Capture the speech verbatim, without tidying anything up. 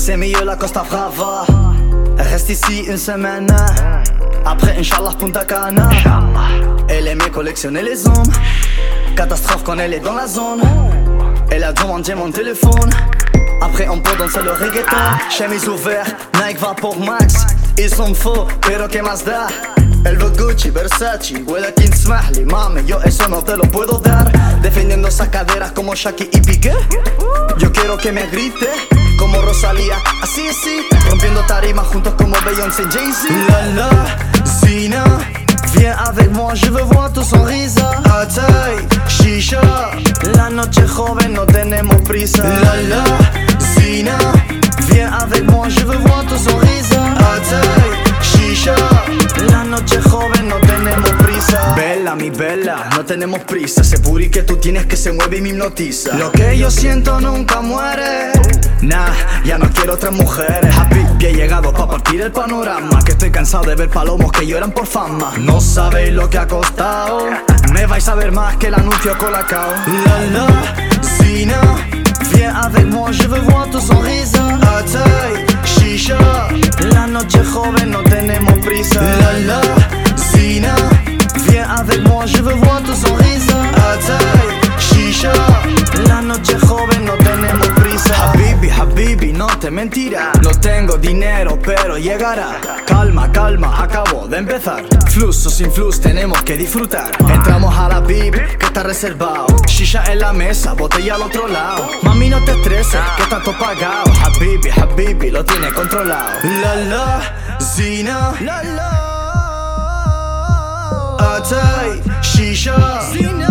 C'est mieux la Costa Brava. Reste ici une semaine. Après Inch'Allah Punta Cana. Elle aimait collectionner les hommes. Catastrophe quand elle est dans la zone. Elle a demandé mon téléphone. Après on peut danser le reggaeton. Chemise ouverte, Nike va pour Max. Ils sont faux, pero que más da. El Gucci, Versace, huele quien smahli. Mami, yo eso no te lo puedo dar. Defendiendo esas caderas como Shaki y Piqué. Yo quiero que me grite como Rosalía, así así. Rompiendo tarimas juntos como Beyoncé y Jay-Z. La la, Zina, viens avec moi, je veux voir tu sonrisa. Atay, shisha, la noche joven, no tenemos prisa. La la, Zina, viens avec moi, je veux voir tu sonrisa. Atay, shisha, la noche joven, no tenemos prisa. Bella, mi bella, no tenemos prisa. Ese booty que tú tienes que se mueve y me hipnotiza. Lo que yo siento nunca muere. Nah, ya no quiero otras mujeres. Happy, he llegado pa' partir el panorama. Que estoy cansado de ver palomos que lloran por fama. No sabéis lo que ha costado. Me vais a ver más que el anuncio Colacao. La la, Zina, viens avec moi, je veux voir tu sonrisa. Atay, shisha, la noche joven, no tenemos prisa. La la, Zina, viens avec moi, je veux voir tu sonrisa. Atay, shisha, la noche joven, no tenemos prisa. Habibi, Habibi, no te mentirá. No tengo dinero, pero llegará. Calma, calma, acabo de empezar. Flux o sin flux, tenemos que disfrutar. Entramos a la V I P, que está reservado. Shisha en la mesa, botella al otro lado. Mami, no te estreses, que está todo pagado. Habibi, Habibi, lo tiene controlado. La la, Zina, la la, Atay, shisha, Zina.